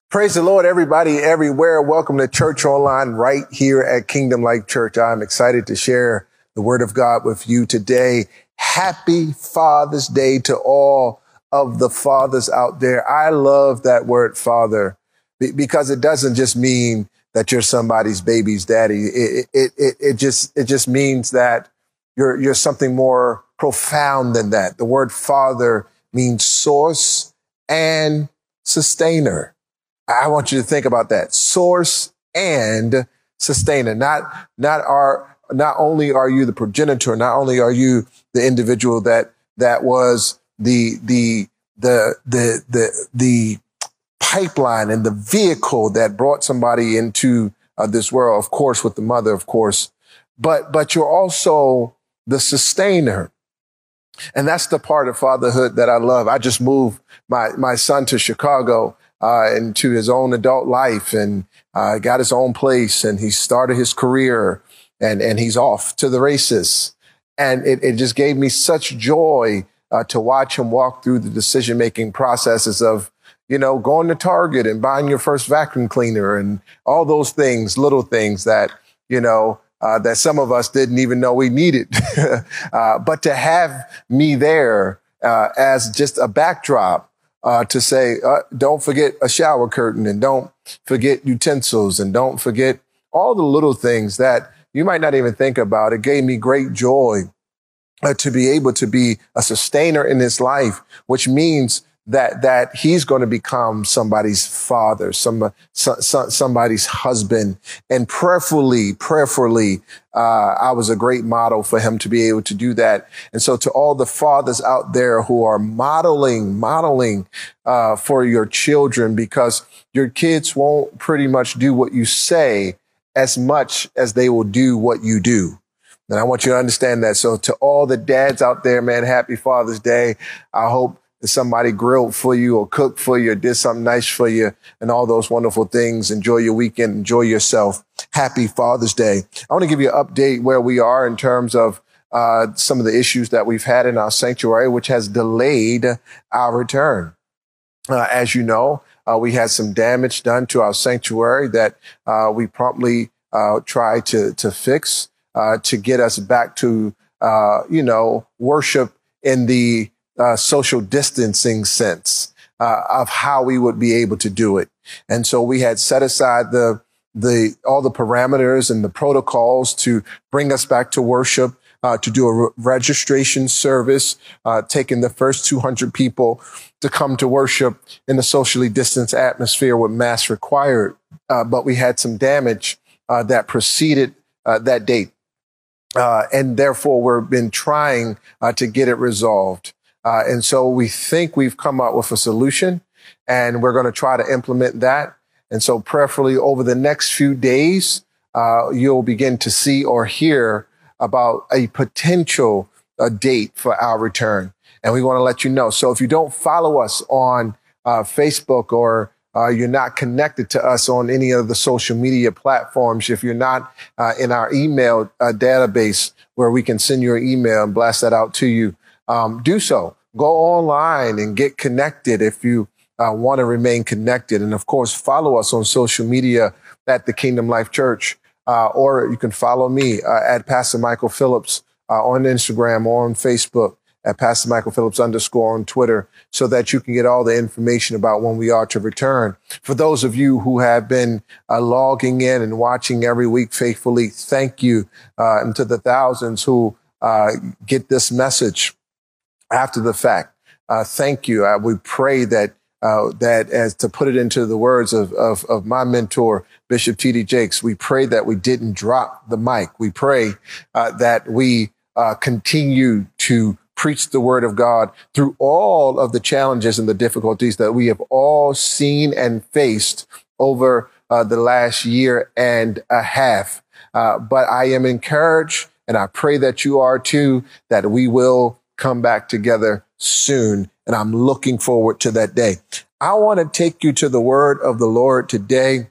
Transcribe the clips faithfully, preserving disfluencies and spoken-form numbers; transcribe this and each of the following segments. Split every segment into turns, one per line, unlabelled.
Praise the Lord, everybody, everywhere. Welcome to Church Online right here at Kingdom Life Church. I'm excited to share the word of God with you today. Happy Father's Day to all of the fathers out there. I love that word father because it doesn't just mean that you're somebody's baby's daddy. It, it, it, it just, it just means that you're, you're something more profound than that. The word father means source and sustainer. I want you to think about that. Source and sustainer. Not, not are, not only are you the progenitor, not only are you the individual that, that was the, the, the, the, the, the pipeline and the vehicle that brought somebody into uh, this world, of course, with the mother, of course, but, but you're also the sustainer. And that's the part of fatherhood that I love. I just moved my, my son to Chicago. Uh, into his own adult life and uh, got his own place, and he started his career, and and he's off to the races. And it, it just gave me such joy uh, to watch him walk through the decision-making processes of, you know, going to Target and buying your first vacuum cleaner and all those things, little things that, you know, uh, that some of us didn't even know we needed. uh, but to have me there uh, as just a backdrop, Uh, to say, uh, don't forget a shower curtain, and don't forget utensils, and don't forget all the little things that you might not even think about. It gave me great joy uh, to be able to be a sustainer in his life, which means that that he's going to become somebody's father, some, so, so, somebody's husband, and prayerfully, prayerfully, uh, I was a great model for him to be able to do that. And so to all the fathers out there who are modeling, modeling uh, for your children, because your kids won't pretty much do what you say as much as they will do what you do. And I want you to understand that. So to all the dads out there, man, happy Father's Day. I hope somebody grilled for you or cooked for you or did something nice for you and all those wonderful things. Enjoy your weekend. Enjoy yourself. Happy Father's Day. I want to give you an update where we are in terms of uh, some of the issues that we've had in our sanctuary, which has delayed our return. Uh, as you know, uh, we had some damage done to our sanctuary that uh, we promptly uh, tried to, to fix uh, to get us back to, uh, you know, worship in the Uh, social distancing sense uh, of how we would be able to do it. And so we had set aside the, the, all the parameters and the protocols to bring us back to worship, uh, to do a re- registration service, uh, taking the first two hundred people to come to worship in a socially distanced atmosphere with masks required. Uh, but we had some damage uh, that preceded uh, that date. Uh, and therefore, we've been trying uh, to get it resolved. Uh, and so we think we've come up with a solution, and we're going to try to implement that. And so prayerfully over the next few days, uh, you'll begin to see or hear about a potential uh, date for our return. And we want to let you know. So if you don't follow us on uh, Facebook, or uh, you're not connected to us on any of the social media platforms, if you're not uh, in our email uh, database where we can send you an email and blast that out to you, Um, do so. Go online and get connected if you uh, want to remain connected. And of course, follow us on social media at the Kingdom Life Church, uh, or you can follow me uh, at Pastor Michael Phillips uh, on Instagram or on Facebook, at Pastor Michael Phillips underscore on Twitter, so that you can get all the information about when we are to return. For those of you who have been uh, logging in and watching every week faithfully, thank you. Uh, and to the thousands who uh, get this message after the fact, uh, thank you. Uh, we pray that uh, that, as to put it into the words of, of of my mentor, Bishop T D Jakes, we pray that we didn't drop the mic. We pray uh, that we uh, continue to preach the word of God through all of the challenges and the difficulties that we have all seen and faced over uh, the last year and a half. Uh, but I am encouraged, and I pray that you are too, that we will come back together soon. And I'm looking forward to that day. I want to take you to the word of the Lord today.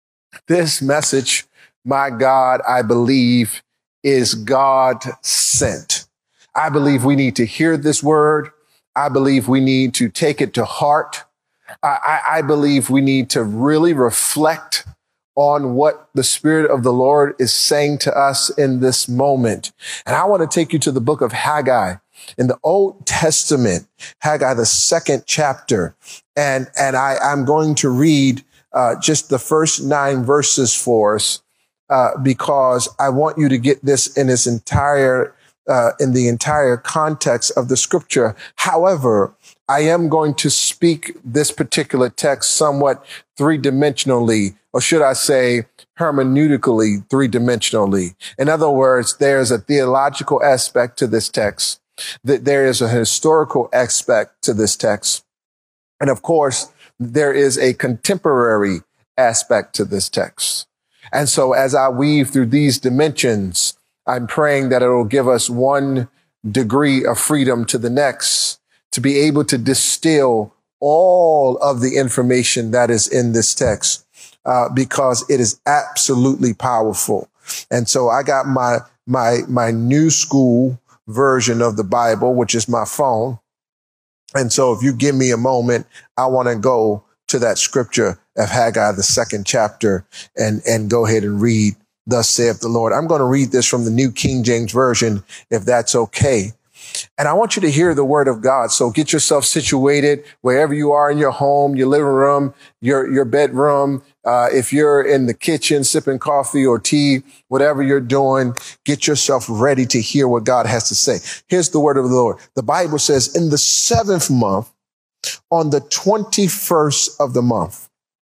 This message, my God, I believe is God sent. I believe we need to hear this word. I believe we need to take it to heart. I, I believe we need to really reflect on what the Spirit of the Lord is saying to us in this moment. And I want to take you to the book of Haggai in the Old Testament, Haggai, the second chapter. And, and I, I'm going to read uh, just the first nine verses for us uh, because I want you to get this in its entire, uh, in the entire context of the scripture. However, I am going to speak this particular text somewhat three-dimensionally, or should I say hermeneutically three-dimensionally. In other words, there's a theological aspect to this text, that there is a historical aspect to this text. And of course, there is a contemporary aspect to this text. And so as I weave through these dimensions, I'm praying that it will give us one degree of freedom to the next, to be able to distill all of the information that is in this text, uh, because it is absolutely powerful. And so I got my, my, my new school version of the Bible, which is my phone. And so if you give me a moment, I want to go to that scripture of Haggai, the second chapter, and, and go ahead and read, "Thus saith the Lord." I'm going to read this from the New King James Version, if that's okay. And I want you to hear the word of God. So get yourself situated wherever you are, in your home, your living room, your, your bedroom. Uh, if you're in the kitchen sipping coffee or tea, whatever you're doing, get yourself ready to hear what God has to say. Here's the word of the Lord. The Bible says, in the seventh month, on the twenty-first of the month,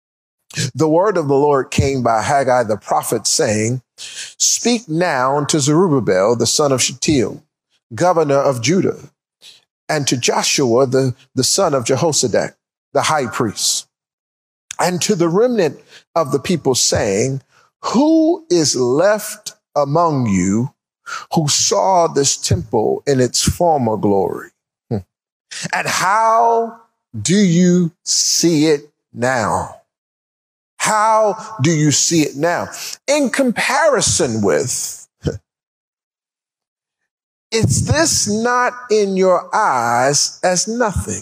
the word of the Lord came by Haggai the prophet, saying, "Speak now unto Zerubbabel, the son of Shealtiel, governor of Judah, and to Joshua, the, the son of Jehozadak, the high priest, and to the remnant of the people, saying, who is left among you who saw this temple in its former glory? And how do you see it now?" How do you see it now? In comparison with, is this not in your eyes as nothing?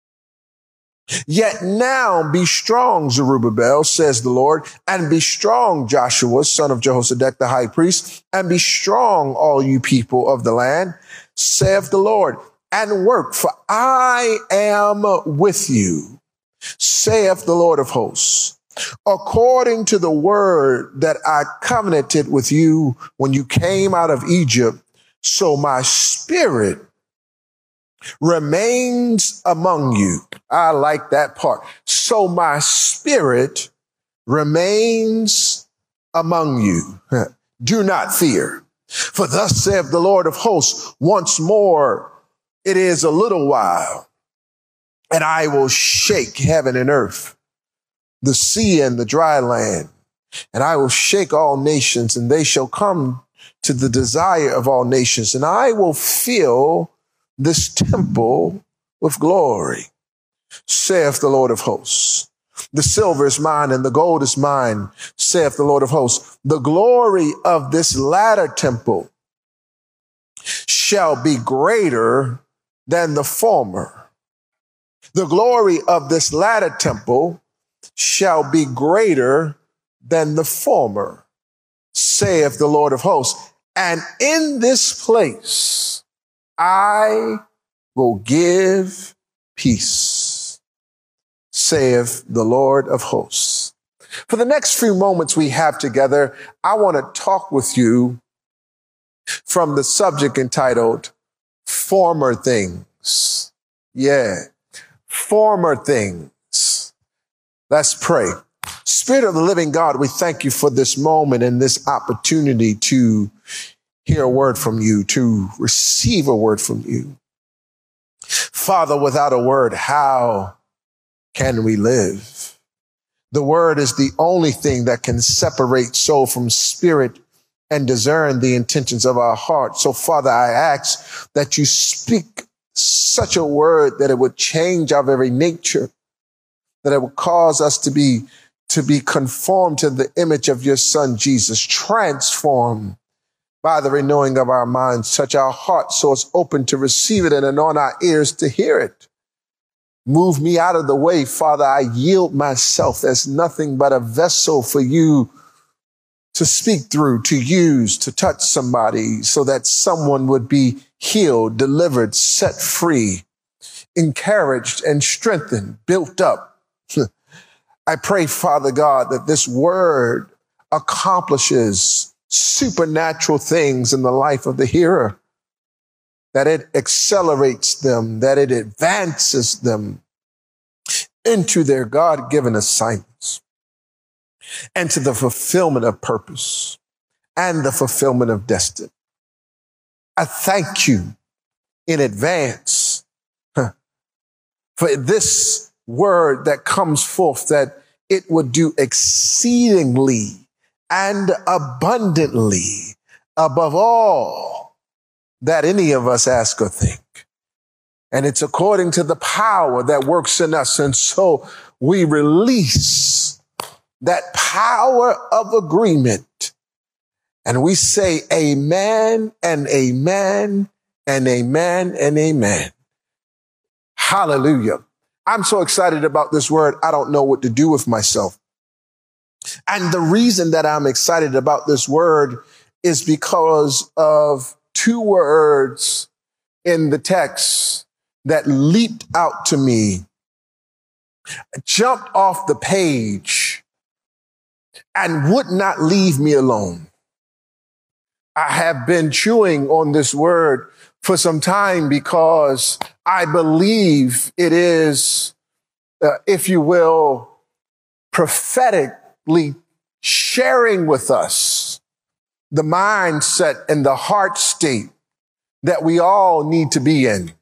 Yet now be strong, Zerubbabel, says the Lord, and be strong, Joshua, son of Jehozadak, the high priest, and be strong, all you people of the land, saith the Lord, and work, for I am with you, saith the Lord of hosts, according to the word that I covenanted with you when you came out of Egypt. So my spirit remains among you. I like that part. So my spirit remains among you. Do not fear. For thus saith the Lord of hosts, once more, it is a little while, and I will shake heaven and earth, the sea and the dry land, and I will shake all nations, and they shall come to the desire of all nations, and I will fill this temple with glory, saith the Lord of hosts. The silver is mine and the gold is mine, saith the Lord of hosts. The glory of this latter temple shall be greater than the former. The glory of this latter temple shall be greater than the former, saith the Lord of hosts. And in this place I will give peace, saith the Lord of hosts. For the next few moments we have together, I want to talk with you from the subject entitled Former Things. Yeah, former things. Let's pray. Spirit of the living God, we thank you for this moment and this opportunity to hear a word from you, to receive a word from you. Father, without a word, how can we live? The word is the only thing that can separate soul from spirit and discern the intentions of our heart. So, Father, I ask that you speak such a word that it would change our very nature, that it would cause us to be to be conformed to the image of your Son, Jesus, transformed by the renewing of our minds. Touch our hearts so it's open to receive it and anoint our ears to hear it. Move me out of the way, Father. I yield myself as nothing but a vessel for you to speak through, to use, to touch somebody so that someone would be healed, delivered, set free, encouraged and strengthened, built up. I pray, Father God, that this word accomplishes supernatural things in the life of the hearer, that it accelerates them, that it advances them into their God-given assignments and to the fulfillment of purpose and the fulfillment of destiny. I thank you in advance huh, for this word that comes forth, that it would do exceedingly and abundantly above all that any of us ask or think. And it's according to the power that works in us. And so we release that power of agreement. And we say amen and amen and amen and amen. Hallelujah. I'm so excited about this word. I don't know what to do with myself. And the reason that I'm excited about this word is because of two words in the text that leaped out to me, jumped off the page, and would not leave me alone. I have been chewing on this word for some time because I believe it is, uh, if you will, prophetically sharing with us the mindset and the heart state that we all need to be in.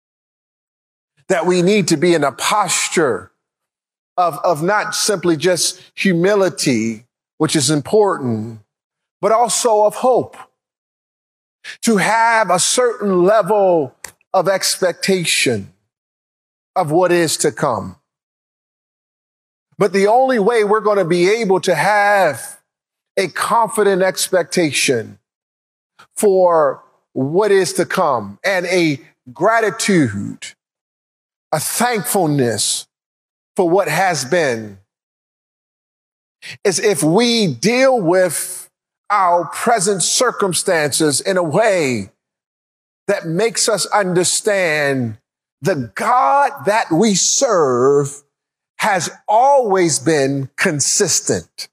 That we need to be in a posture of, of not simply just humility, which is important, but also of hope. To have a certain level of expectation of what is to come. But the only way we're going to be able to have a confident expectation for what is to come and a gratitude, a thankfulness for what has been, is if we deal with our present circumstances in a way that makes us understand the God that we serve has always been consistent.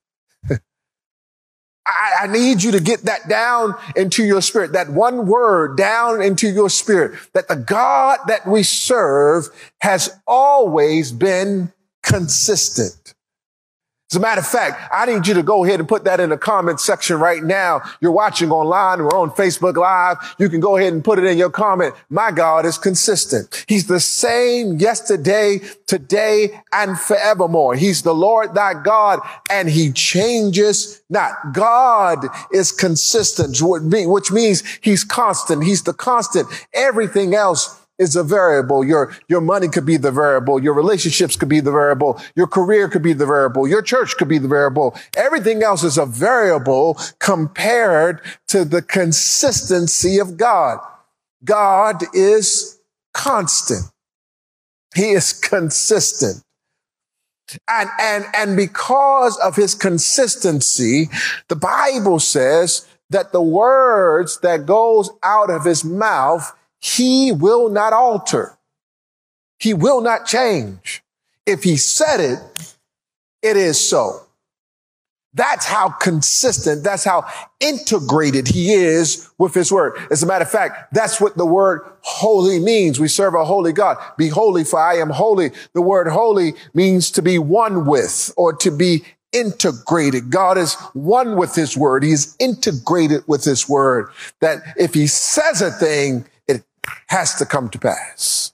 I, I need you to get that down into your spirit, that one word down into your spirit, that the God that we serve has always been consistent. As a matter of fact, I need you to go ahead and put that in the comment section right now. You're watching online. We're on Facebook Live. You can go ahead and put it in your comment. My God is consistent. He's the same yesterday, today, and forevermore. He's the Lord thy God, and he changes not. God is consistent, which means he's constant. He's the constant. Everything else is a variable. Your, your money could be the variable. Your relationships could be the variable. Your career could be the variable. Your church could be the variable. Everything else is a variable compared to the consistency of God. God is constant. He is consistent. And, and, and because of his consistency, the Bible says that the words that goes out of his mouth, he will not alter. He will not change. If he said it, it is so. That's how consistent, that's how integrated he is with his word. As a matter of fact, that's what the word holy means. We serve a holy God. Be holy, for I am holy. The word holy means to be one with or to be integrated. God is one with his word. He is integrated with his word. That if he says a thing, it has to come to pass.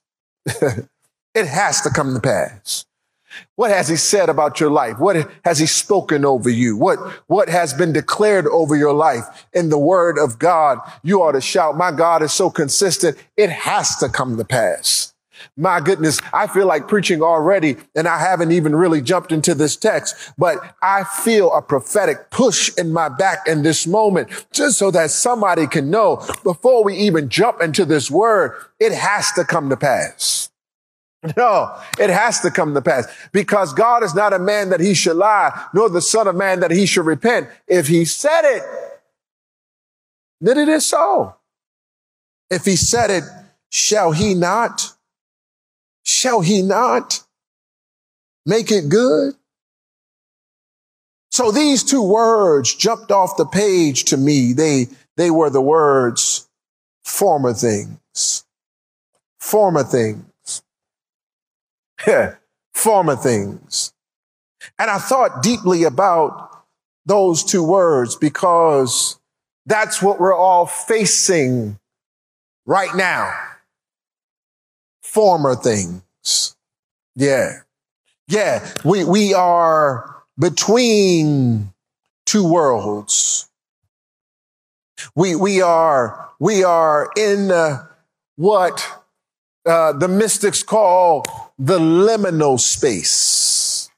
It has to come to pass. What has he said about your life? What has he spoken over you? What, what has been declared over your life in the word of God? You ought to shout, my God is so consistent. It has to come to pass. My goodness, I feel like preaching already, and I haven't even really jumped into this text, but I feel a prophetic push in my back in this moment, just so that somebody can know before we even jump into this word, it has to come to pass. No, it has to come to pass because God is not a man that he should lie, nor the son of man that he should repent. If he said it, then it is so. If he said it, shall he not? Shall he not make it good? So these two words jumped off the page to me. They, they were the words former things, former things. Yeah, former things. And I thought deeply about those two words because that's what we're all facing right now. Former things. Yeah. Yeah. We, we are between two worlds. We, we are, we are in uh, what uh, the mystics call the liminal space.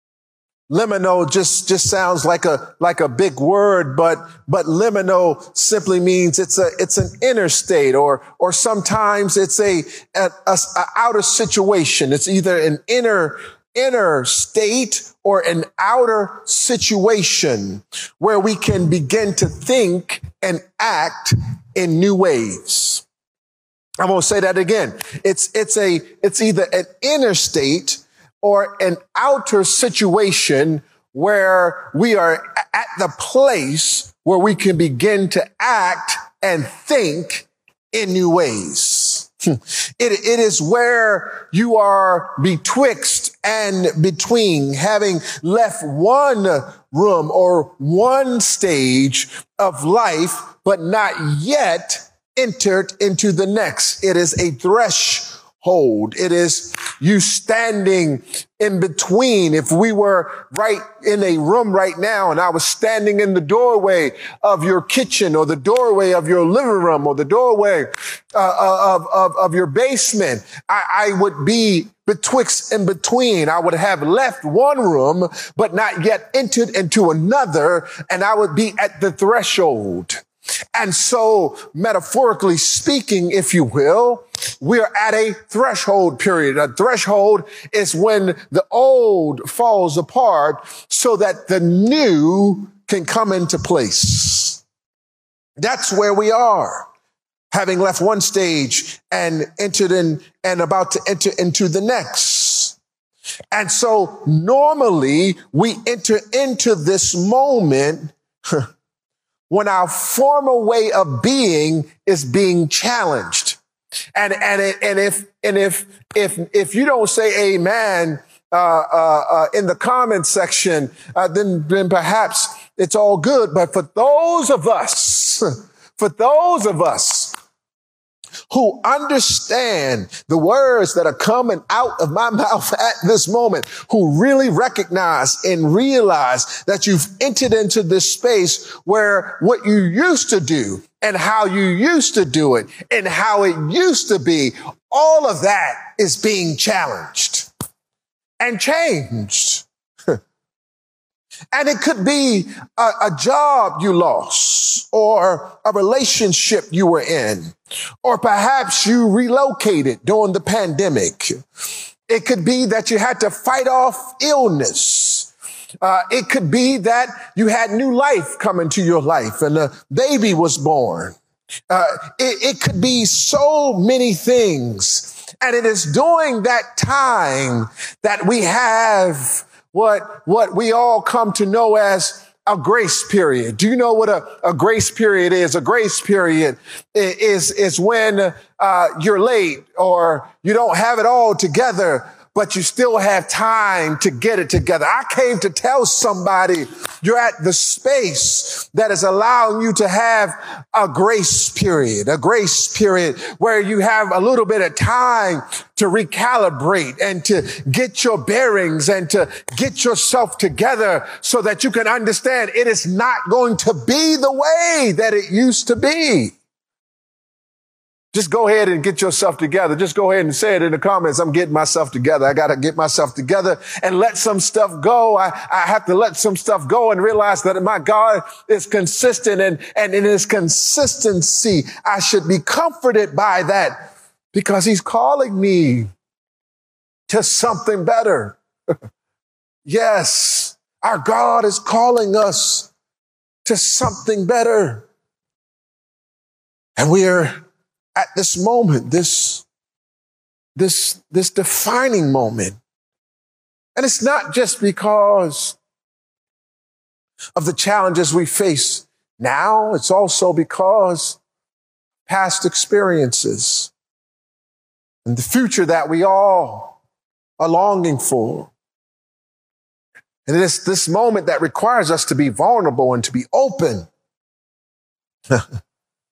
Liminal just, just sounds like a, like a big word, but, but liminal simply means it's a, it's an inner state or, or sometimes it's a, a, a, a outer situation. It's either an inner, inner state or an outer situation where we can begin to think and act in new ways. I'm going to say that again. It's, it's a, it's either an inner state or an outer situation where we are at the place where we can begin to act and think in new ways. It, it is where you are betwixt and between, having left one room or one stage of life, but not yet entered into the next. It is a threshold. It is you standing in between. If we were right in a room right now and I was standing in the doorway of your kitchen or the doorway of your living room or the doorway uh, of, of, of your basement, I, I would be betwixt and between. I would have left one room, but not yet entered into another, and I would be at the threshold. And so, metaphorically speaking, if you will, we're at a threshold period. A threshold is when the old falls apart so that the new can come into place. That's where we are, having left one stage and entered in and about to enter into the next. And so normally we enter into this moment when our former way of being is being challenged. And, and, and if, and if, if, if you don't say amen, uh, uh, uh, in the comment section, uh, then, then perhaps it's all good. But for those of us, for those of us who understand the words that are coming out of my mouth at this moment, who really recognize and realize that you've entered into this space where what you used to do and how you used to do it and how it used to be, all of that is being challenged and changed. And it could be a, a job you lost or a relationship you were in, or perhaps you relocated during the pandemic. It could be that you had to fight off illness. Uh, it could be that you had new life come into your life and a baby was born. Uh, it, it could be so many things. And it is during that time that we have what, what we all come to know as a grace period. Do you know what a, a grace period is? A grace period is, is when, uh, you're late or you don't have it all together, but you still have time to get it together. I came to tell somebody you're at the space that is allowing you to have a grace period, a grace period where you have a little bit of time to recalibrate and to get your bearings and to get yourself together so that you can understand it is not going to be the way that it used to be. Just go ahead and get yourself together. Just go ahead and say it in the comments. I'm getting myself together. I got to get myself together and let some stuff go. I, I have to let some stuff go and realize that my God is consistent, and, and in his consistency, I should be comforted by that because he's calling me to something better. Yes, our God is calling us to something better. And we are at this moment, this, this, this defining moment. And it's not just because of the challenges we face now. It's also because past experiences and the future that we all are longing for. And it is this moment that requires us to be vulnerable and to be open and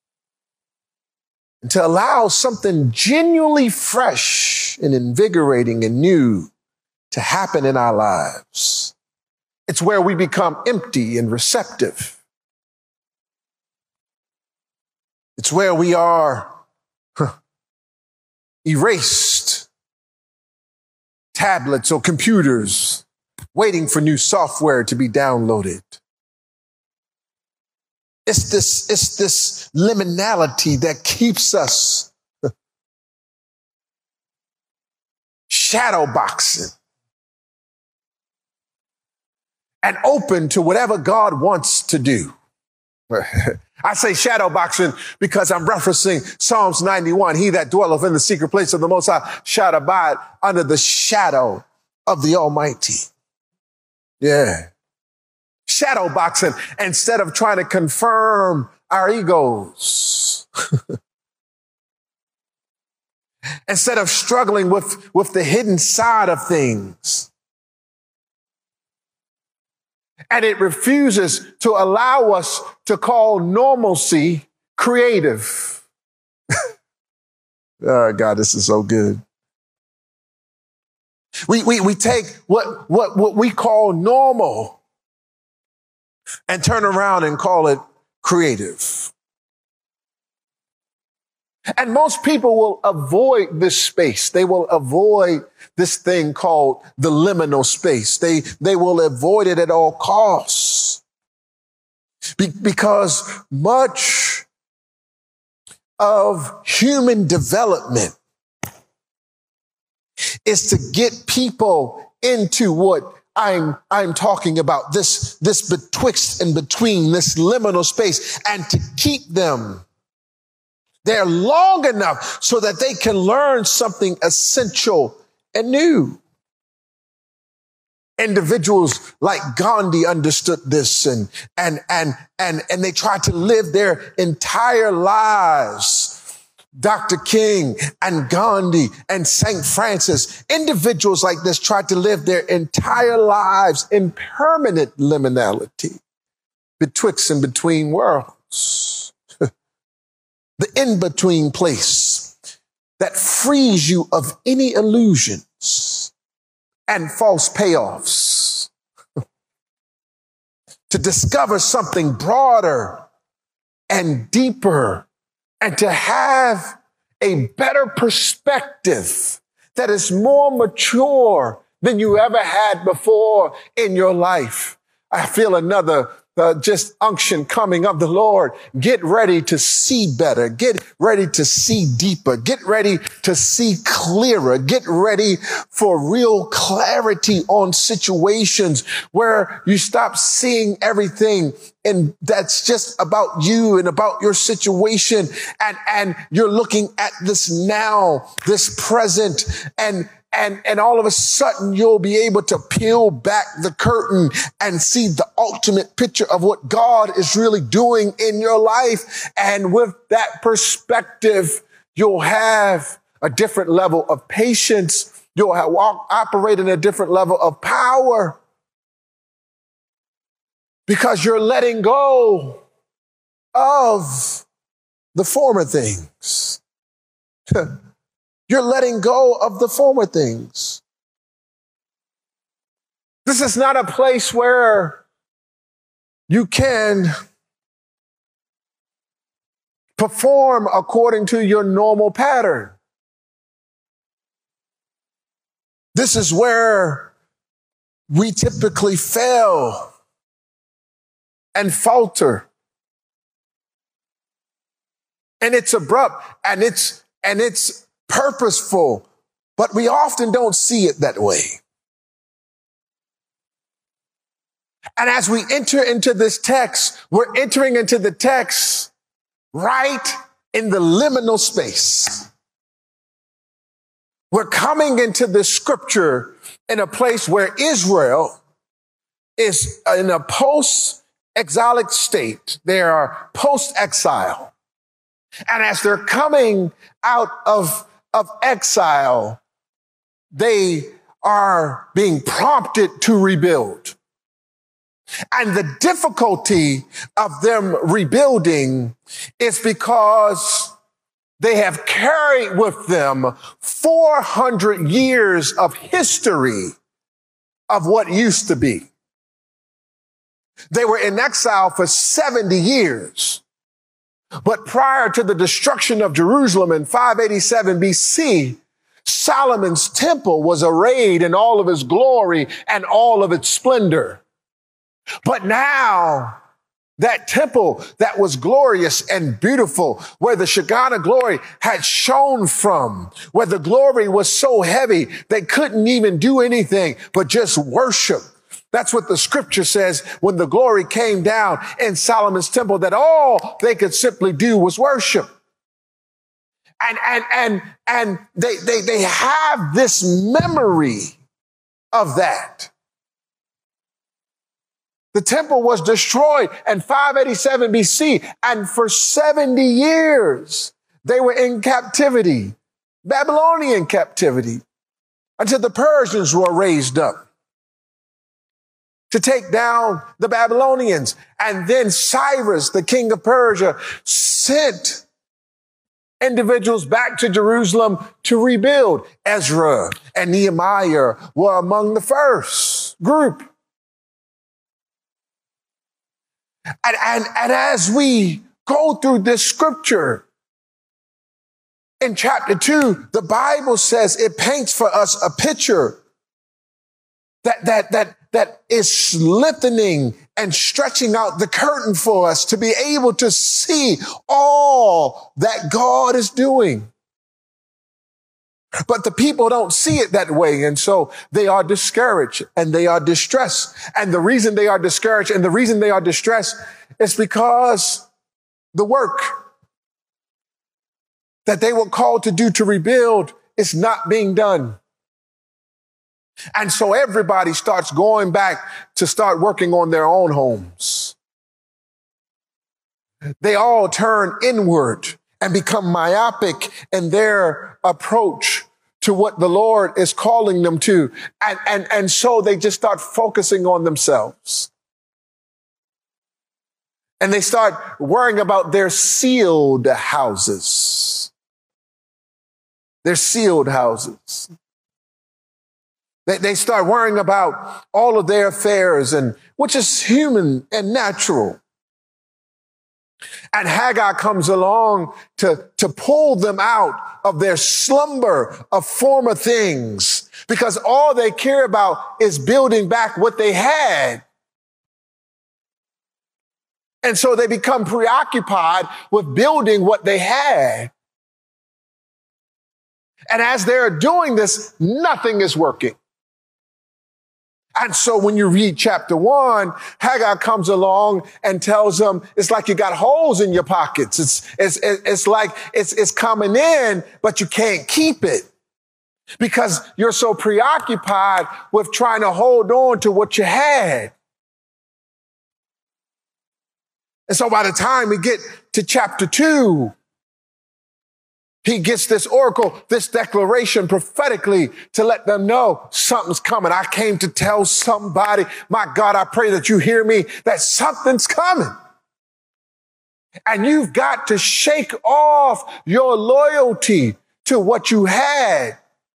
to allow something genuinely fresh and invigorating and new to happen in our lives. It's where we become empty and receptive. It's where we are huh, erased tablets or computers, waiting for new software to be downloaded. It's this, it's this liminality that keeps us huh, shadow boxing and open to whatever God wants to do. I say shadow boxing because I'm referencing Psalms ninety-one. He that dwelleth in the secret place of the Most High shall abide under the shadow of the Almighty. Yeah. Shadow boxing instead of trying to confirm our egos. Instead of struggling with, with the hidden side of things. And it refuses to allow us to call normalcy creative. Oh, God, this is so good. We, we, we take what, what, what we call normal and turn around and call it creative. And most people will avoid this space. They will avoid this thing called the liminal space. They, they will avoid it at all costs. Be- because much of human development is to get people into what I'm, I'm talking about, this, this betwixt and between, this liminal space, and to keep them there long enough so that they can learn something essential and new. Individuals like Gandhi understood this and, and, and, and, and they tried to live their entire lives. Doctor King and Gandhi and Saint Francis, individuals like this tried to live their entire lives in permanent liminality betwixt and between worlds. The in-between place that frees you of any illusions and false payoffs to discover something broader and deeper and to have a better perspective that is more mature than you ever had before in your life. I feel another Uh, just unction coming of the Lord. Get ready to see better. Get ready to see deeper. Get ready to see clearer. Get ready for real clarity on situations where you stop seeing everything and that's just about you and about your situation. And, and you're looking at this now, this present, and And, and all of a sudden you'll be able to peel back the curtain and see the ultimate picture of what God is really doing in your life. And with that perspective, you'll have a different level of patience. You'll have, walk, operate in a different level of power because you're letting go of the former things. You're letting go of the former things. This is not a place where you can perform according to your normal pattern. This is where we typically fail and falter. And it's abrupt and it's, and it's purposeful, But we often don't see it that way. And as we enter into this text, we're entering into the text right in the liminal space. We're coming into the scripture in a place where Israel is in a post-exilic state. They are post-exile. And as they're coming out of, of exile, they are being prompted to rebuild. And the difficulty of them rebuilding is because they have carried with them four hundred years of history of what used to be. They were in exile for seventy years. But prior to the destruction of Jerusalem in five eighty-seven B C, Solomon's temple was arrayed in all of its glory and all of its splendor. But now that temple that was glorious and beautiful, where the Shekinah glory had shone from, where the glory was so heavy, they couldn't even do anything but just worship. That's what the scripture says when the glory came down in Solomon's temple, that all they could simply do was worship. And, and, and, and they, they, they have this memory of that. The temple was destroyed in five eighty-seven B C, and for seventy years, they were in captivity, Babylonian captivity, until the Persians were raised up to take down the Babylonians. And then Cyrus, the king of Persia, sent individuals back to Jerusalem to rebuild. Ezra and Nehemiah were among the first group. And, and, and as we go through this scripture, in chapter two, the Bible says it paints for us a picture that, that, that, that is lengthening and stretching out the curtain for us to be able to see all that God is doing. But the people don't see it that way. And so they are discouraged and they are distressed. And the reason they are discouraged and the reason they are distressed is because the work that they were called to do to rebuild is not being done. And so everybody starts going back to start working on their own homes. They all turn inward and become myopic in their approach to what the Lord is calling them to. And, and, and so they just start focusing on themselves. And they start worrying about their sealed houses. Their sealed houses. They, they start worrying about all of their affairs, and which is human and natural. And Haggai comes along to, to pull them out of their slumber of former things, because all they care about is building back what they had. And so they become preoccupied with building what they had. And as they're doing this, nothing is working. And so when you read chapter one, Haggai comes along and tells them it's like you got holes in your pockets. It's, it's, it's like it's, it's coming in, but you can't keep it because you're so preoccupied with trying to hold on to what you had. And so by the time we get to chapter two, he gets this oracle, this declaration prophetically to let them know something's coming. I came to tell somebody, my God, I pray that you hear me, that something's coming. And you've got to shake off your loyalty to what you had.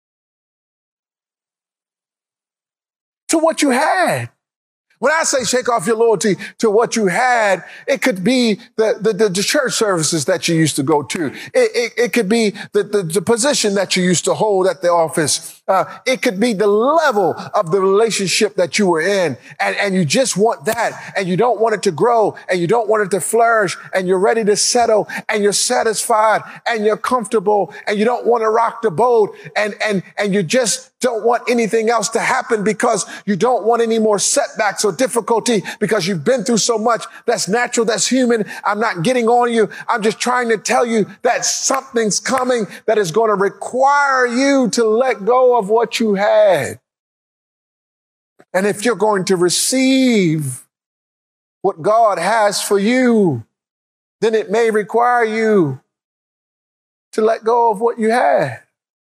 To what you had. When I say shake off your loyalty to what you had, it could be the, the, the church services that you used to go to. It, it, it could be the, the, the position that you used to hold at the office. Uh, it could be the level of the relationship that you were in, and, and you just want that, and you don't want it to grow, and you don't want it to flourish, and you're ready to settle, and you're satisfied, and you're comfortable, and you don't want to rock the boat, and, and, and you just don't want anything else to happen because you don't want any more setbacks or difficulty because you've been through so much. That's natural. That's human. I'm not getting on you. I'm just trying to tell you that something's coming that is going to require you to let go of what you had. And if you're going to receive what God has for you, then it may require you to let go of what you had.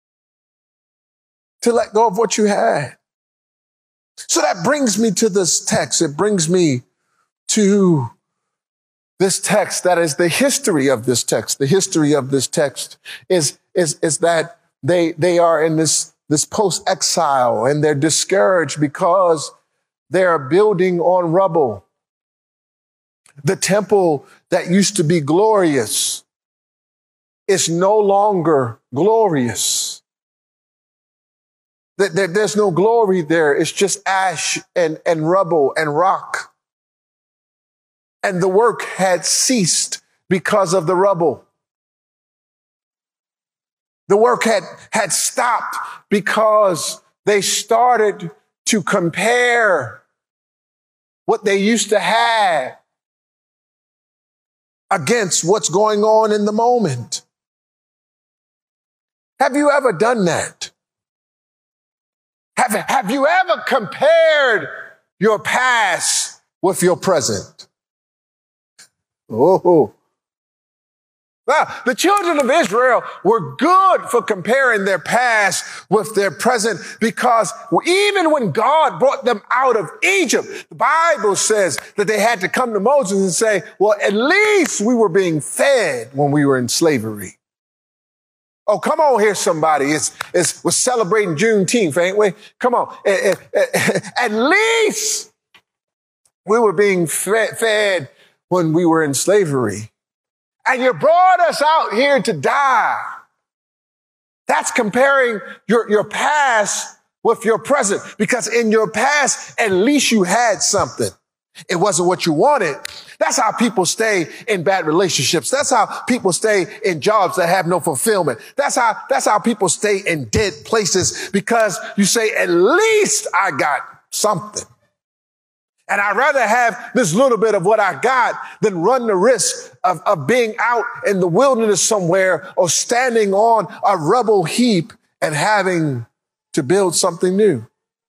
To let go of what you had. So that brings me to this text. It brings me to this text that is the history of this text. The history of this text is, is, is that they, they are in this, this post-exile, and they're discouraged because they are building on rubble. The temple that used to be glorious is no longer glorious. There's no glory there. It's just ash and, and rubble and rock. And the work had ceased because of the rubble. The work had, had stopped because they started to compare what they used to have against what's going on in the moment. Have you ever done that? Have, have you ever compared your past with your present? Oh. Well, the children of Israel were good for comparing their past with their present because even when God brought them out of Egypt, the Bible says that they had to come to Moses and say, well, at least we were being fed when we were in slavery. Oh, come on here, somebody. It's, it's, we're celebrating Juneteenth, ain't we? Come on. At least we were being fed when we were in slavery. And you brought us out here to die. That's comparing your, your past with your present. Because in your past, at least you had something. It wasn't what you wanted. That's how people stay in bad relationships. That's how people stay in jobs that have no fulfillment. That's how, that's how people stay in dead places, because you say, at least I got something. And I'd rather have this little bit of what I got than run the risk of, of being out in the wilderness somewhere or standing on a rubble heap and having to build something new.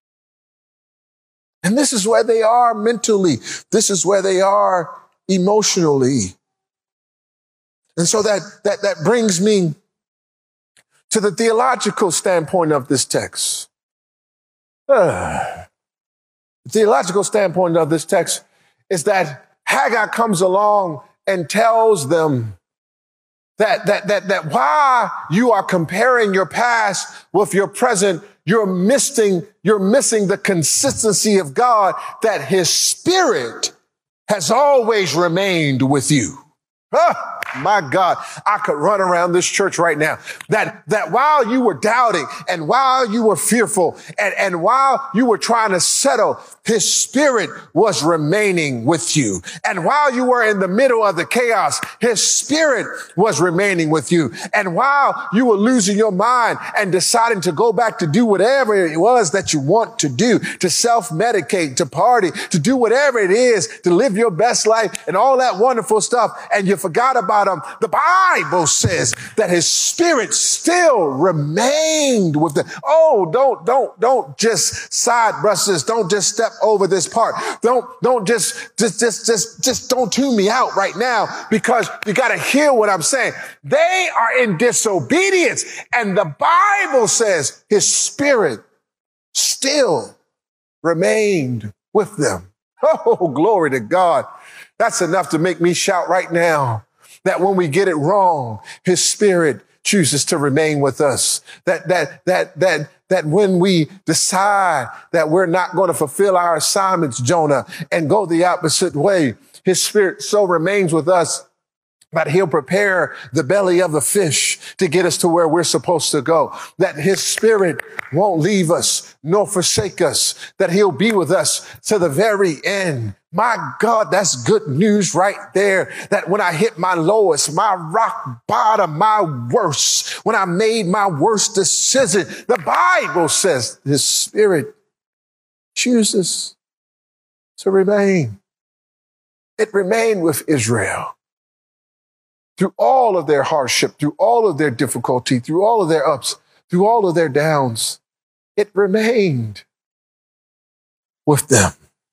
And this is where they are mentally. This is where they are emotionally. And so that, that, that brings me to the theological standpoint of this text. Uh, the theological standpoint of this text is that Haggai comes along and tells them that, that, that, that while you are comparing your past with your present, you're missing, you're missing the consistency of God, that his spirit has always remained with you. Huh? My God, I could run around this church right now. That, that while you were doubting and while you were fearful and, and while you were trying to settle, his spirit was remaining with you. And while you were in the middle of the chaos, his spirit was remaining with you. And while you were losing your mind and deciding to go back to do whatever it was that you want to do, to self-medicate, to party, to do whatever it is, to live your best life and all that wonderful stuff, and you forgot about him, the Bible says that his spirit still remained with them. Oh, don't, don't, don't just side brush this. Don't just step over this part. Don't, don't just, just, just, just, just don't tune me out right now, because you got to hear what I'm saying. They are in disobedience, and the Bible says his spirit still remained with them. Oh, glory to God. That's enough to make me shout right now that when we get it wrong, his spirit chooses to remain with us. That, that, that, that, that when we decide that we're not going to fulfill our assignments, Jonah, and go the opposite way, his spirit so remains with us That he'll prepare the belly of the fish to get us to where we're supposed to go. That his spirit won't leave us nor forsake us. That he'll be with us to the very end. My God, that's good news right there. That when I hit my lowest, my rock bottom, my worst, when I made my worst decision, the Bible says his spirit chooses to remain. It remained with Israel. Through all of their hardship, through all of their difficulty, through all of their ups, through all of their downs, it remained with them.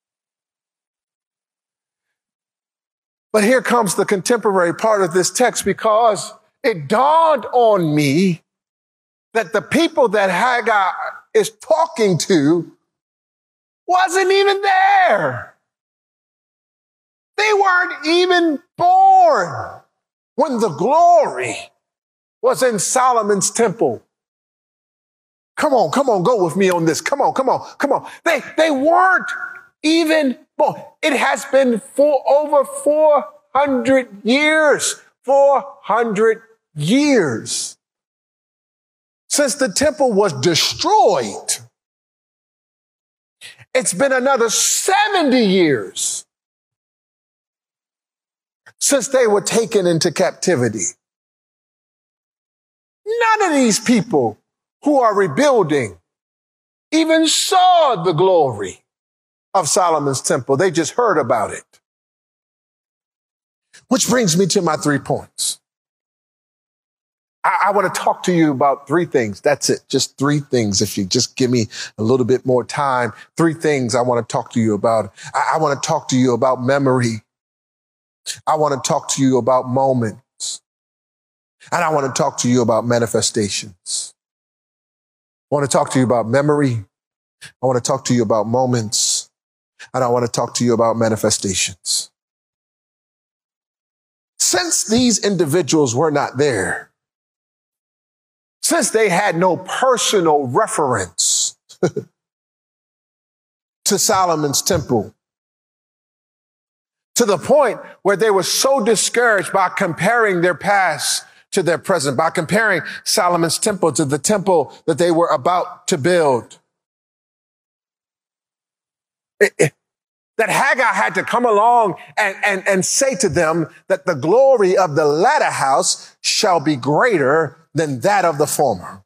But here comes the contemporary part of this text, because it dawned on me that the people that Haggai is talking to wasn't even there. They weren't even born when the glory was in Solomon's temple. Come on, come on, go with me on this. Come on, come on, come on. They, they weren't even born. It has been for over four hundred years, four hundred years since the temple was destroyed. It's been another seventy years since they were taken into captivity. None of these people who are rebuilding even saw the glory of Solomon's temple. They just heard about it. Which brings me to my three points. I, I want to talk to you about three things. That's it. Just three things. If you just give me a little bit more time, three things I want to talk to you about. I, I want to talk to you about memory. I want to talk to you about moments. And I want to talk to you about manifestations. I want to talk to you about memory. I want to talk to you about moments. And I want to talk to you about manifestations. Since these individuals were not there, since they had no personal reference to Solomon's temple, to the point where they were so discouraged by comparing their past to their present, by comparing Solomon's temple to the temple that they were about to build. It, it, that Haggai had to come along and, and, and say to them that the glory of the latter house shall be greater than that of the former.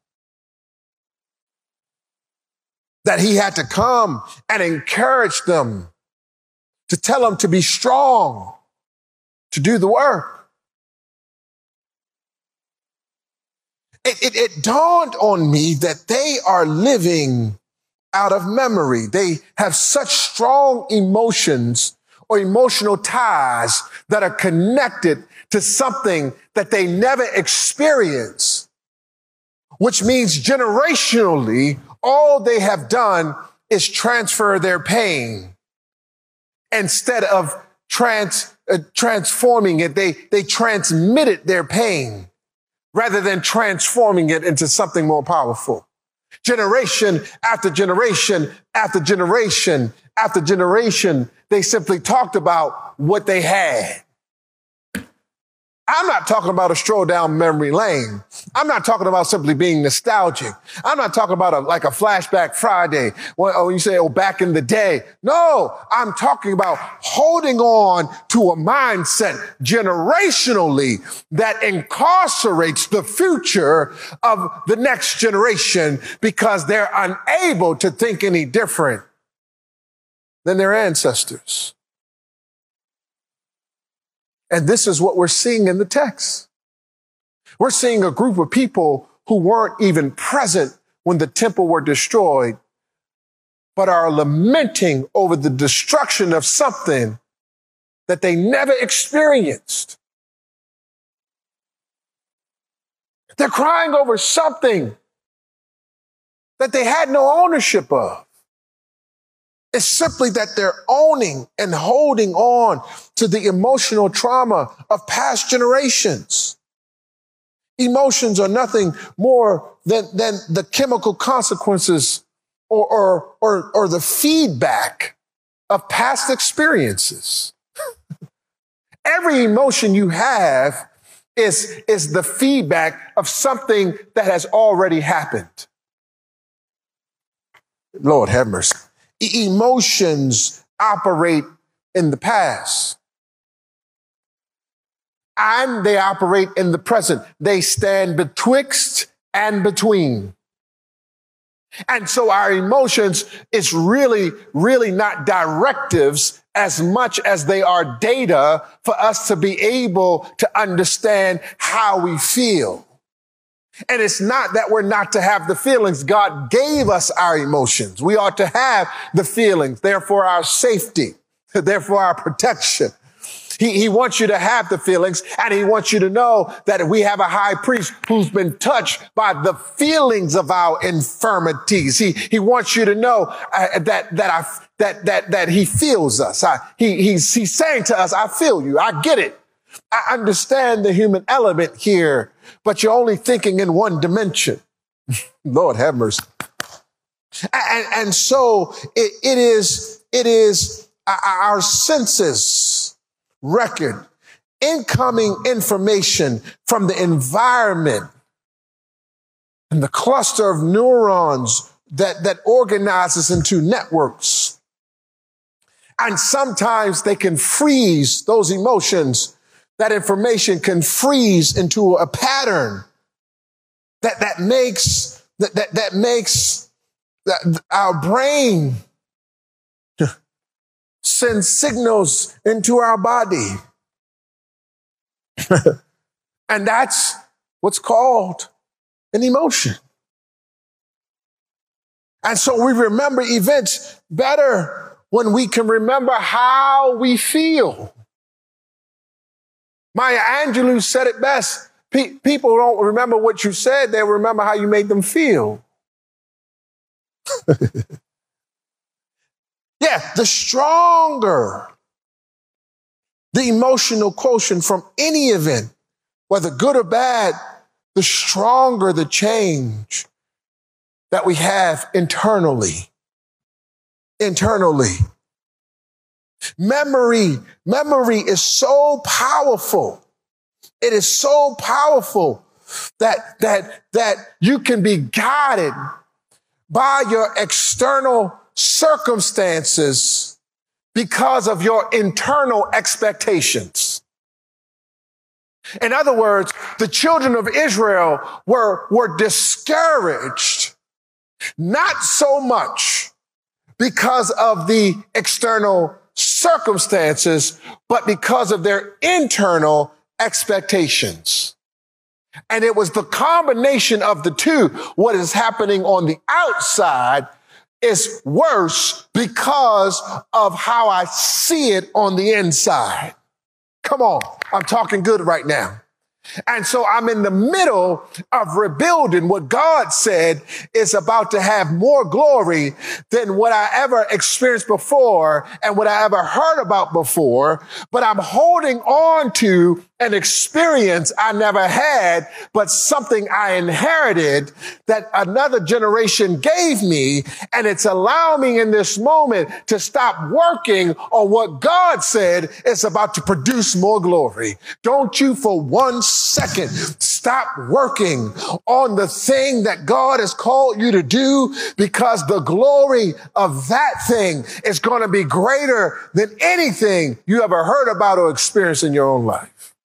That he had to come and encourage them, to tell them to be strong, to do the work. It, it, it dawned on me that they are living out of memory. They have such strong emotions or emotional ties that are connected to something that they never experienced, which means generationally, all they have done is transfer their pain. Instead of trans, uh, transforming it, they, they transmitted their pain rather than transforming it into something more powerful. Generation after generation after generation after generation, they simply talked about what they had. I'm not talking about a stroll down memory lane. I'm not talking about simply being nostalgic. I'm not talking about a, like a flashback Friday when oh, you say, oh, back in the day. No, I'm talking about holding on to a mindset generationally that incarcerates the future of the next generation because they're unable to think any different than their ancestors. And this is what we're seeing in the text. We're seeing a group of people who weren't even present when the temple were destroyed, but are lamenting over the destruction of something that they never experienced. They're crying over something that they had no ownership of. It's simply that they're owning and holding on to the emotional trauma of past generations. Emotions are nothing more than, than the chemical consequences or, or, or, or the feedback of past experiences. Every emotion you have is, is the feedback of something that has already happened. Lord have mercy. E- emotions operate in the past. And they operate in the present. They stand betwixt and between. And so our emotions is really, really not directives as much as they are data for us to be able to understand how we feel. And it's not that we're not to have the feelings. God gave us our emotions. We ought to have the feelings, therefore our safety, therefore our protection. He, he wants you to have the feelings, and he wants you to know that we have a high priest who's been touched by the feelings of our infirmities. He, he wants you to know uh, that, that I, that, that, that he feels us. I, he, he's, he's saying to us, I feel you. I get it. I understand the human element here, but you're only thinking in one dimension. Lord have mercy. And, and so it, it is, it is our senses record incoming information from the environment and the cluster of neurons that, that organizes into networks. And sometimes they can freeze those emotions. That information can freeze into a pattern that, that makes, that, that, that makes our brain send signals into our body. And that's what's called an emotion. And so we remember events better when we can remember how we feel. Maya Angelou said it best. Pe- people don't remember what you said. They remember how you made them feel. Yeah, the stronger the emotional quotient from any event, whether good or bad, the stronger the change that we have internally. Internally. Memory, memory is so powerful. It is so powerful that, that, that you can be guided by your external circumstances because of your internal expectations. In other words, the children of Israel were, were discouraged, not so much because of the external circumstances, but because of their internal expectations. And it was the combination of the two. What is happening on the outside is worse because of how I see it on the inside. Come on, I'm talking good right now. And so I'm in the middle of rebuilding what God said is about to have more glory than what I ever experienced before and what I ever heard about before. But I'm holding on to an experience I never had, but something I inherited that another generation gave me. And it's allowing me in this moment to stop working on what God said is about to produce more glory. Don't you for one second stop working on the thing that God has called you to do, because the glory of that thing is going to be greater than anything you ever heard about or experienced in your own life.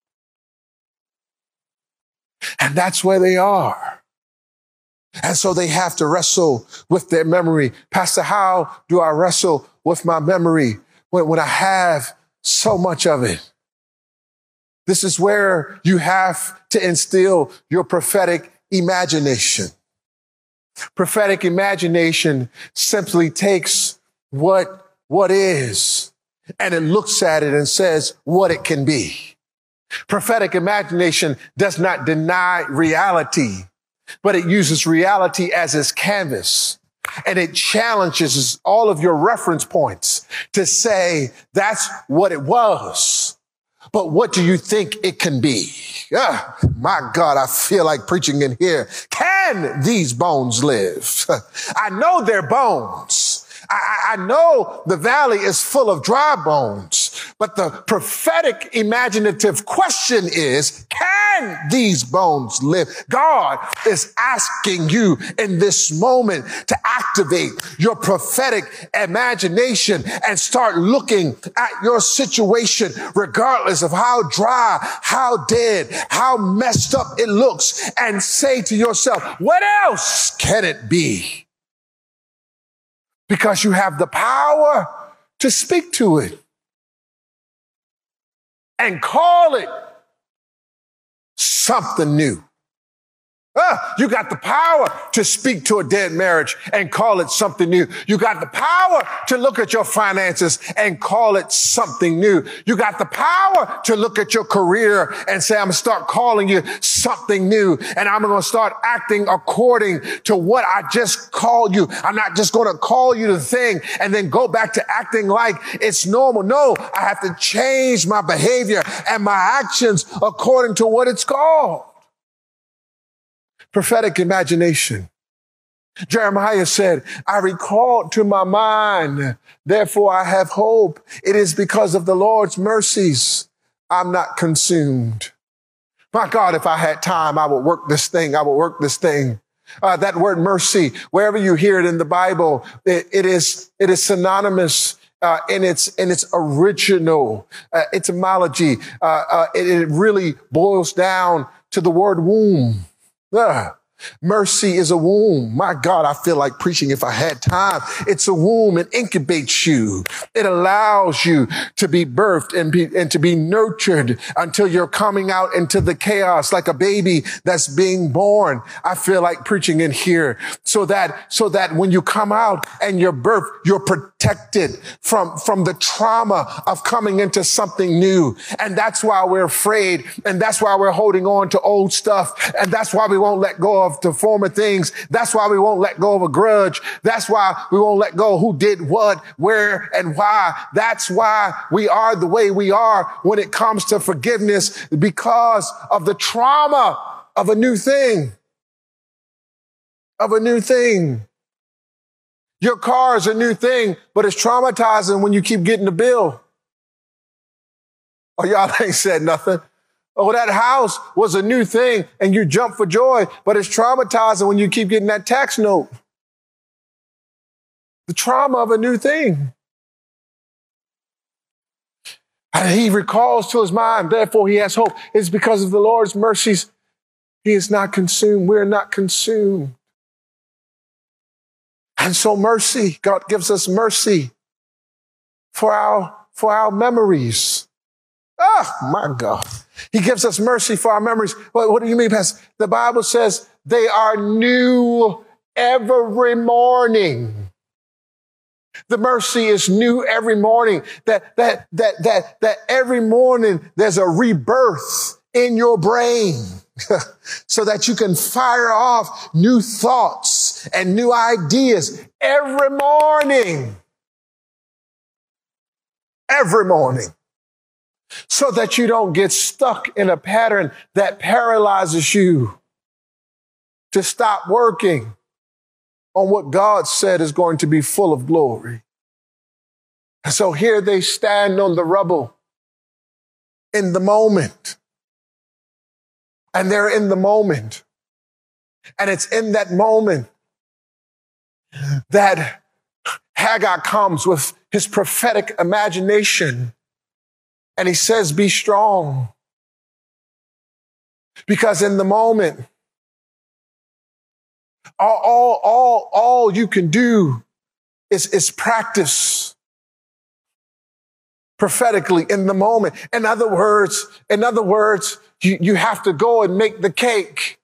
And that's where they are. And so they have to wrestle with their memory. Pastor, how do I wrestle with my memory when, when I have so much of it? This is where you have to instill your prophetic imagination. Prophetic imagination simply takes what, what is, and it looks at it and says what it can be. Prophetic imagination does not deny reality, but it uses reality as its canvas. And it challenges all of your reference points to say that's what it was. But what do you think it can be? Ah, my God, I feel like preaching in here. Can these bones live? I know they're bones. I, I know the valley is full of dry bones, But the prophetic imaginative question is, can these bones live? God is asking you in this moment to activate your prophetic imagination and start looking at your situation, regardless of how dry, how dead, how messed up it looks, and say to yourself, what else can it be? Because you have the power to speak to it and call it something new. Uh, you got the power to speak to a dead marriage and call it something new. You got the power to look at your finances and call it something new. You got the power to look at your career and say, I'm going to start calling you something new. And I'm going to start acting according to what I just called you. I'm not just going to call you the thing and then go back to acting like it's normal. No, I have to change my behavior and my actions according to what it's called. Prophetic imagination. Jeremiah said, I recalled to my mind, therefore I have hope. It is because of the Lord's mercies I'm not consumed. My God, if I had time, I would work this thing. I would work this thing. Uh, that word mercy, wherever you hear it in the Bible, it, it is, it is synonymous Uh, in its in its original uh, etymology. Uh, uh, it, it really boils down to the word womb. Uh, mercy is a womb. My God, I feel like preaching if I had time. It's a womb. It incubates you. It allows you to be birthed and be, and to be nurtured until you're coming out into the chaos like a baby that's being born. I feel like preaching in here so that, so that when you come out and you're birthed, you're protected from, from the trauma of coming into something new. And that's why we're afraid. And that's why we're holding on to old stuff. And that's why we won't let go of the former things. That's why we won't let go of a grudge. That's why we won't let go of who did what, where, and why. That's why we are the way we are when it comes to forgiveness, because of the trauma of a new thing, of a new thing. Your car is a new thing, but it's traumatizing when you keep getting the bill. Oh, y'all ain't said nothing. Oh, that house was a new thing and you jump for joy, but it's traumatizing when you keep getting that tax note. The trauma of a new thing. And he recalls to his mind, therefore he has hope. It's because of the Lord's mercies. He is not consumed. We're not consumed. And so mercy, God gives us mercy for our, for our memories. Oh, my God. He gives us mercy for our memories. What, what do you mean, Pastor? The Bible says they are new every morning. The mercy is new every morning. That, that, that, that, that every morning there's a rebirth in your brain so that you can fire off new thoughts and new ideas every morning. Every morning. So that you don't get stuck in a pattern that paralyzes you to stop working on what God said is going to be full of glory. And so here they stand on the rubble in the moment. And they're in the moment. And it's in that moment that Haggai comes with his prophetic imagination. And he says, be strong. Because in the moment, all, all, all, all you can do is, is practice prophetically in the moment. In other words, in other words, you, you have to go and make the cake.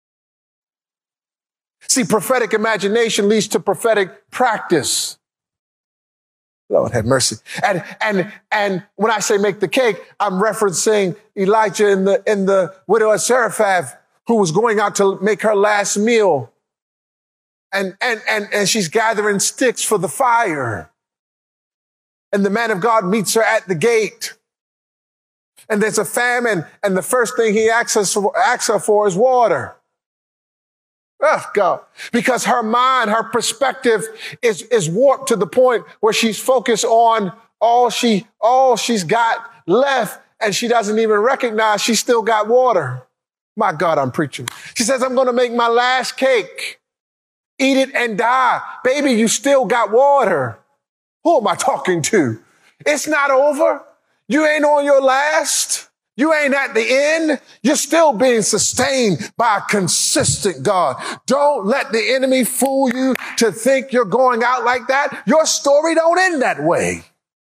See, prophetic imagination leads to prophetic practice. Lord have mercy. And, and, and when I say make the cake, I'm referencing Elijah in the, in the widow of Zarephath, who was going out to make her last meal. And, and, and, and she's gathering sticks for the fire. And the man of God meets her at the gate. And there's a famine. And the first thing he asks her for, asks her for is water. Oh, God. Because her mind, her perspective is, is warped to the point where she's focused on, all she, all she's got left, and she doesn't even recognize she still got water. My God, I'm preaching. She says, I'm going to make my last cake. Eat it and die. Baby, you still got water. Who am I talking to? It's not over. You ain't on your last. You ain't at the end. You're still being sustained by a consistent God. Don't let the enemy fool you to think you're going out like that. Your story don't end that way.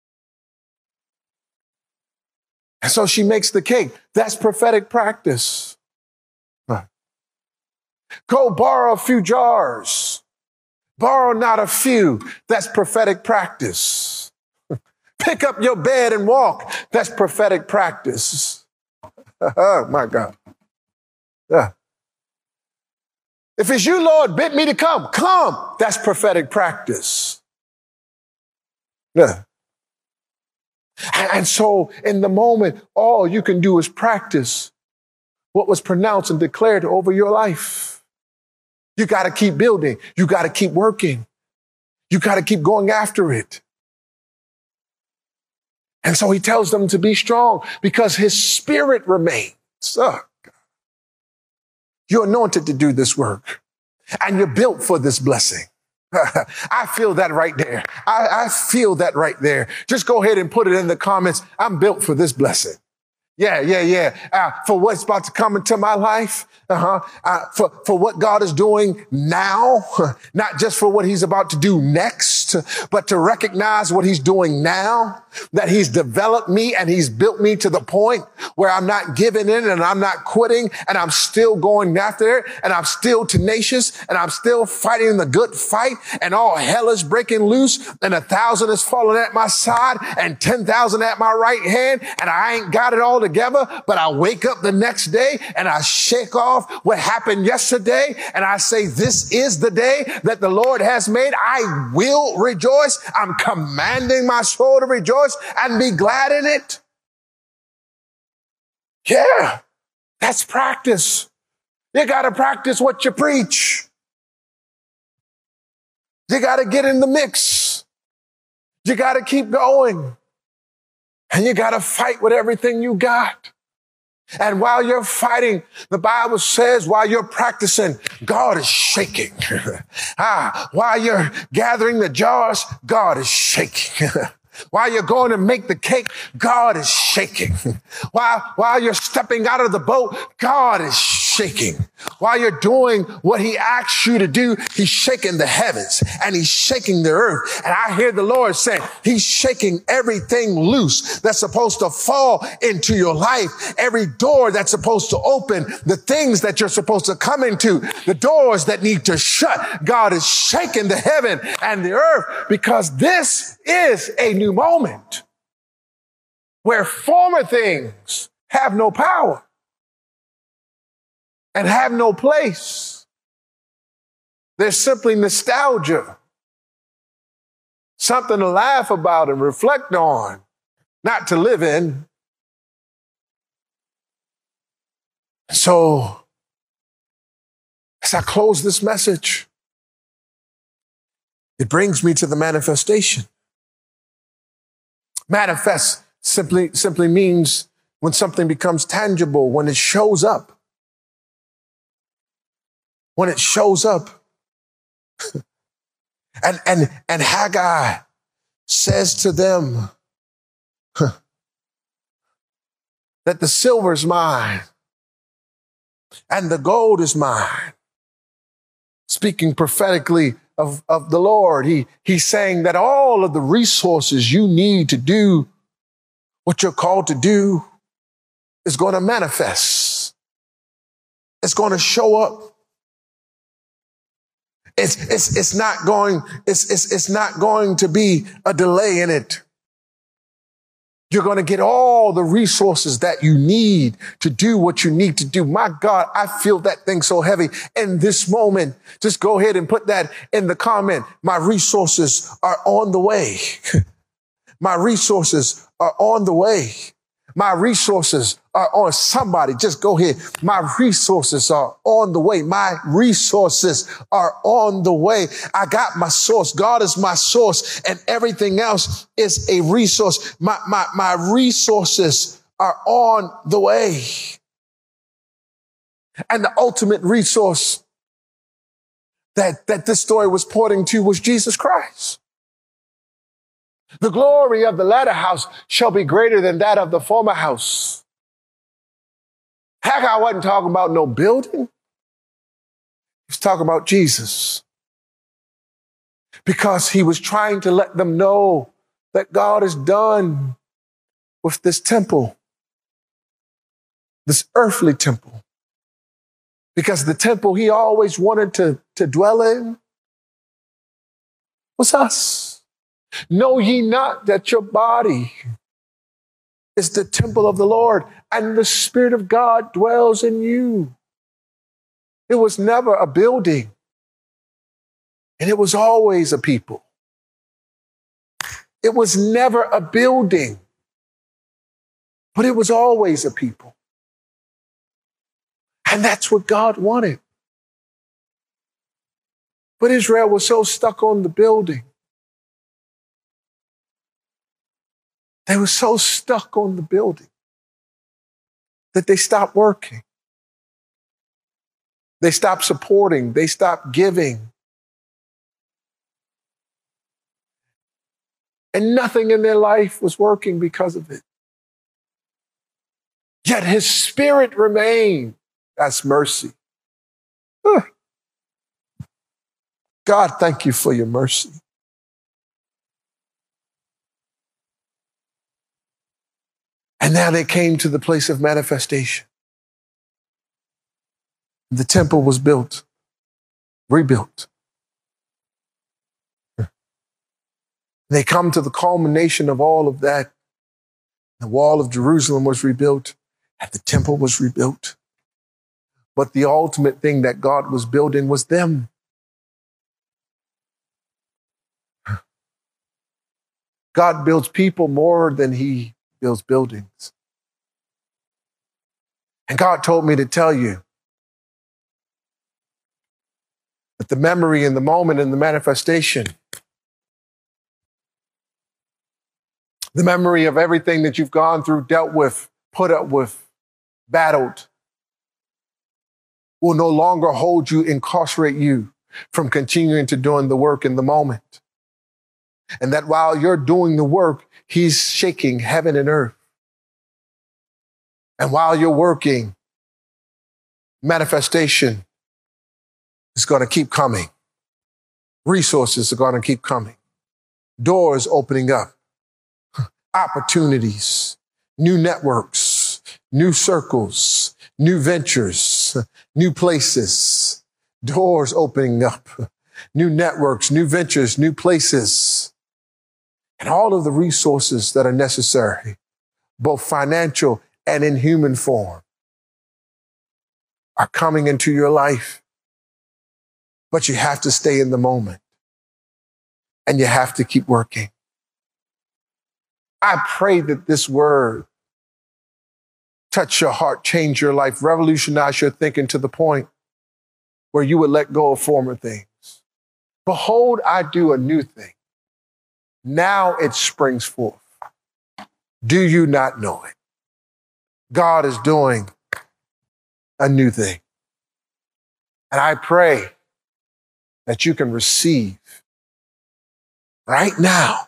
And so she makes the cake. That's prophetic practice. Go borrow a few jars. Borrow not a few. That's prophetic practice. Pick up your bed and walk. That's prophetic practice. Oh, my God. Yeah. If it's you, Lord, bid me to come. Come. That's prophetic practice. Yeah. And so in the moment, all you can do is practice what was pronounced and declared over your life. You got to keep building. You got to keep working. You got to keep going after it. And so he tells them to be strong because his spirit remains. Oh, God. You're anointed to do this work, and you're built for this blessing. I feel that right there. I, I feel that right there. Just go ahead and put it in the comments. I'm built for this blessing. Yeah, yeah, yeah. Uh, for what's about to come into my life. Uh-huh. Uh, for, for what God is doing now, not just for what he's about to do next, but to recognize what he's doing now, that he's developed me and he's built me to the point where I'm not giving in and I'm not quitting and I'm still going after it and I'm still tenacious and I'm still fighting the good fight and all hell is breaking loose and a thousand is falling at my side and ten thousand at my right hand and I ain't got it all together, but I wake up the next day and I shake off what happened yesterday and I say, this is the day that the Lord has made. I will rejoice. I'm commanding my soul to rejoice and be glad in it. Yeah, that's practice. You got to practice what you preach. You got to get in the mix. You got to keep going. And you got to fight with everything you got. And while you're fighting, the Bible says, while you're practicing, God is shaking. ah, while you're gathering the jars, God is shaking. While you're going to make the cake, God is shaking. While, while you're stepping out of the boat, God is shaking. While you're doing what he asks you to do, he's shaking the heavens and he's shaking the earth. And I hear the Lord say, he's shaking everything loose that's supposed to fall into your life. Every door that's supposed to open, the things that you're supposed to come into, the doors that need to shut. God is shaking the heaven and the earth because this is a new moment where former things have no power and have no place. They're simply nostalgia, something to laugh about and reflect on, not to live in. So, as I close this message, it brings me to the manifestation. Manifest simply, simply means when something becomes tangible, when it shows up. When it shows up. and, and, and Haggai says to them huh, that the silver is mine and the gold is mine. Speaking prophetically Of, of the Lord. He, he's saying that all of the resources you need to do what you're called to do is going to manifest. It's going to show up. It's, it's, it's not going, it's, it's, it's not going to be a delay in it. You're going to get all the resources that you need to do what you need to do. My God, I feel that thing so heavy in this moment. Just go ahead and put that in the comment. My resources are on the way. My resources are on the way. My resources are on somebody. Just go ahead. My resources are on the way. My resources are on the way. I got my source. God is my source and everything else is a resource. My, my, my resources are on the way. And the ultimate resource that, that this story was pointing to was Jesus Christ. The glory of the latter house shall be greater than that of the former house. Haggai wasn't talking about no building. He was talking about Jesus. Because he was trying to let them know that God is done with this temple, this earthly temple. Because the temple he always wanted to, to dwell in was us. Know ye not that your body is the temple of the Lord and the Spirit of God dwells in you? It was never a building, and it was always a people. It was never a building, but it was always a people. And that's what God wanted. But Israel was so stuck on the building. They were so stuck on the building that they stopped working. They stopped supporting. They stopped giving. And nothing in their life was working because of it. Yet his spirit remained. That's mercy. Huh. God, thank you for your mercy. And now they came to the place of manifestation. The temple was built, rebuilt. They come to the culmination of all of that. The wall of Jerusalem was rebuilt, and the temple was rebuilt. But the ultimate thing that God was building was them. God builds people more than he builds buildings. And God told me to tell you that the memory and the moment and the manifestation, the memory of everything that you've gone through, dealt with, put up with, battled, will no longer hold you, incarcerate you from continuing to doing the work in the moment. And that while you're doing the work, he's shaking heaven and earth. And while you're working, manifestation is going to keep coming. Resources are going to keep coming. Doors opening up. Opportunities, new networks, new circles, new ventures, new places, doors opening up, new networks, new ventures, new places, and all of the resources that are necessary, both financial and in human form, are coming into your life. But you have to stay in the moment, and you have to keep working. I pray that this word touch your heart, change your life, revolutionize your thinking to the point where you would let go of former things. Behold, I do a new thing. Now it springs forth. Do you not know it? God is doing a new thing. And I pray that you can receive right now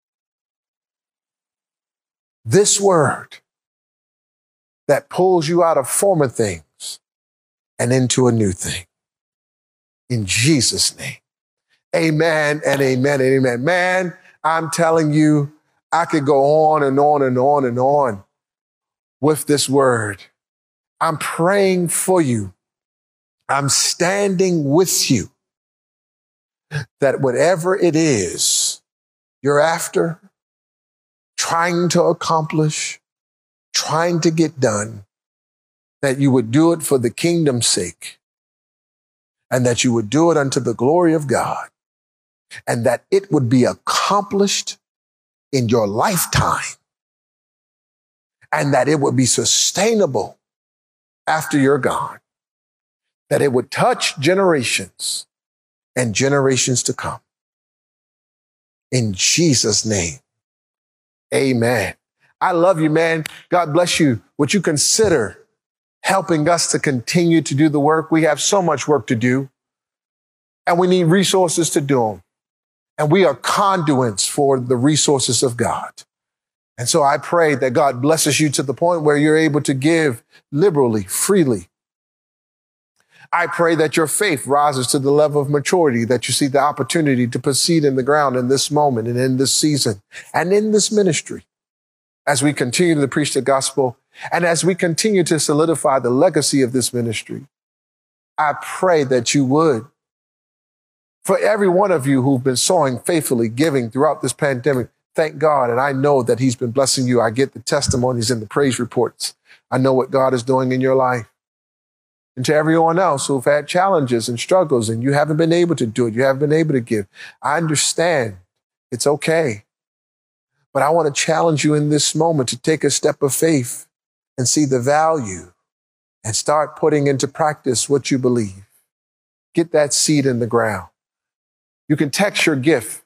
this word that pulls you out of former things and into a new thing. In Jesus' name. Amen and amen and amen. Man, I'm telling you, I could go on and on and on and on with this word. I'm praying for you. I'm standing with you that whatever it is you're after, trying to accomplish, trying to get done, that you would do it for the kingdom's sake, and that you would do it unto the glory of God, and that it would be accomplished in your lifetime, and that it would be sustainable after you're gone, that it would touch generations and generations to come. In Jesus' name, amen. I love you, man. God bless you. Would you consider helping us to continue to do the work? We have so much work to do, and we need resources to do them. And we are conduits for the resources of God. And so I pray that God blesses you to the point where you're able to give liberally, freely. I pray that your faith rises to the level of maturity, that you see the opportunity to put seed in the ground in this moment and in this season and in this ministry as we continue to preach the gospel and as we continue to solidify the legacy of this ministry. I pray that you would. For every one of you who've been sowing faithfully, giving throughout this pandemic, thank God. And I know that he's been blessing you. I get the testimonies and the praise reports. I know what God is doing in your life. And to everyone else who've had challenges and struggles and you haven't been able to do it, you haven't been able to give, I understand. It's okay. But I want to challenge you in this moment to take a step of faith and see the value and start putting into practice what you believe. Get that seed in the ground. You can text your gift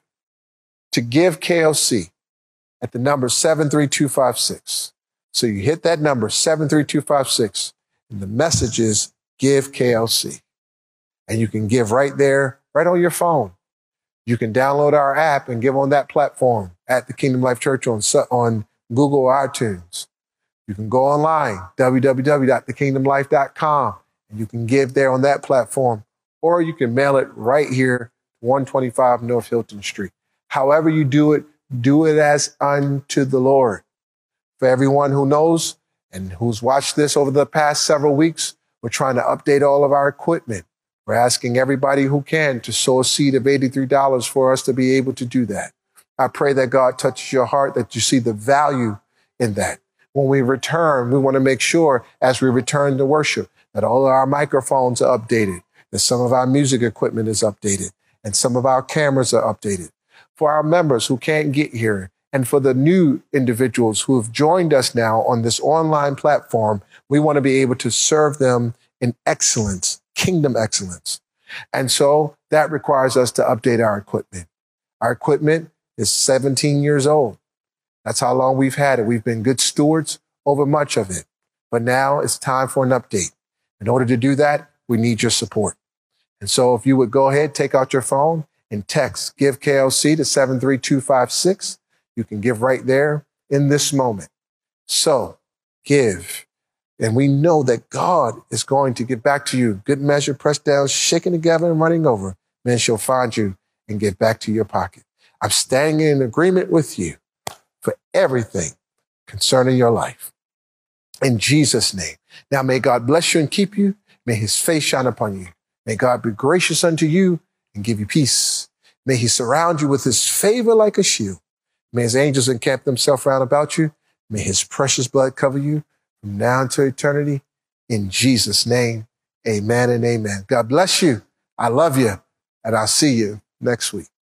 to Give K L C at the number seven three two five six. So you hit that number, seven three two five six, and the message is Give K L C. And you can give right there, right on your phone. You can download our app and give on that platform at the Kingdom Life Church on, on Google or iTunes. You can go online, w w w dot the kingdom life dot com, and you can give there on that platform, or you can mail it right here, one twenty-five North Hilton Street. However you do it, do it as unto the Lord. For everyone who knows and who's watched this over the past several weeks, we're trying to update all of our equipment. We're asking everybody who can to sow a seed of eighty-three dollars for us to be able to do that. I pray that God touches your heart, that you see the value in that. When we return, we want to make sure as we return to worship that all of our microphones are updated, that some of our music equipment is updated, and some of our cameras are updated. For our members who can't get here, and for the new individuals who have joined us now on this online platform, we want to be able to serve them in excellence, kingdom excellence. And so that requires us to update our equipment. Our equipment is seventeen years old. That's how long we've had it. We've been good stewards over much of it. But now it's time for an update. In order to do that, we need your support. And so if you would go ahead, take out your phone and text Give K L C to seven three two five six. You can give right there in this moment. So give. And we know that God is going to get back to you. Good measure, pressed down, shaken together and running over. Then she'll find you and get back to your pocket. I'm standing in agreement with you for everything concerning your life. In Jesus' name. Now may God bless you and keep you. May his face shine upon you. May God be gracious unto you and give you peace. May he surround you with his favor like a shield. May his angels encamp themselves round about you. May his precious blood cover you from now until eternity. In Jesus' name, amen and amen. God bless you. I love you. And I'll see you next week.